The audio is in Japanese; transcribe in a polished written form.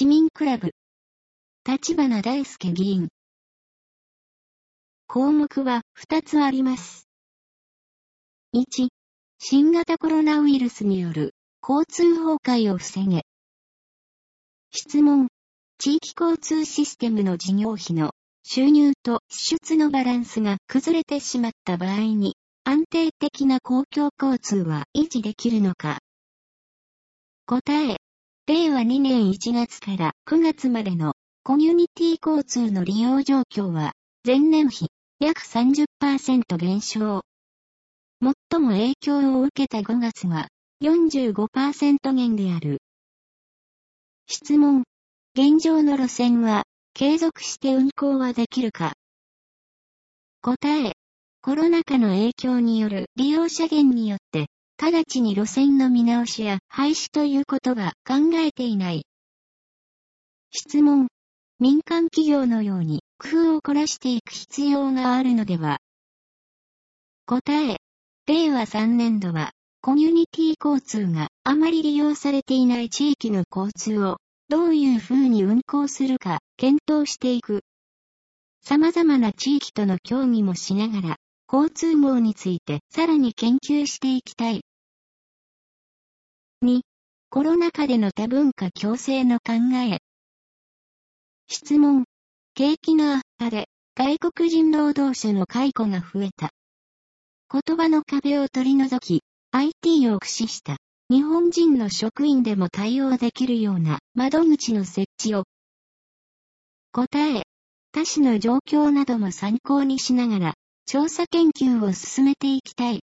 市民クラブ。立花大輔議員。項目は2つあります。1、新型コロナウイルスによる交通崩壊を防げ。質問。地域交通システムの事業費の収入と支出のバランスが崩れてしまった場合に、安定的な公共交通は維持できるのか。答え。令和2年1月から9月までのコミュニティ交通の利用状況は、前年比約 30% 減少。最も影響を受けた5月は 45% 減である。質問。現状の路線は継続して運行はできるか。答え。コロナ禍の影響による利用者減によって、直ちに路線の見直しや廃止ということは考えていない。質問。民間企業のように工夫を凝らしていく必要があるのでは。答え。令和3年度は、コミュニティ交通があまり利用されていない地域の交通をどういうふうに運行するか検討していく。様々な地域との協議もしながら、交通網についてさらに研究していきたい。2、コロナ禍での多文化共生の考え。質問。景気の悪化で外国人労働者の解雇が増えた。言葉の壁を取り除き、IT を駆使した日本人の職員でも対応できるような窓口の設置を。答え。他市の状況なども参考にしながら調査研究を進めていきたい。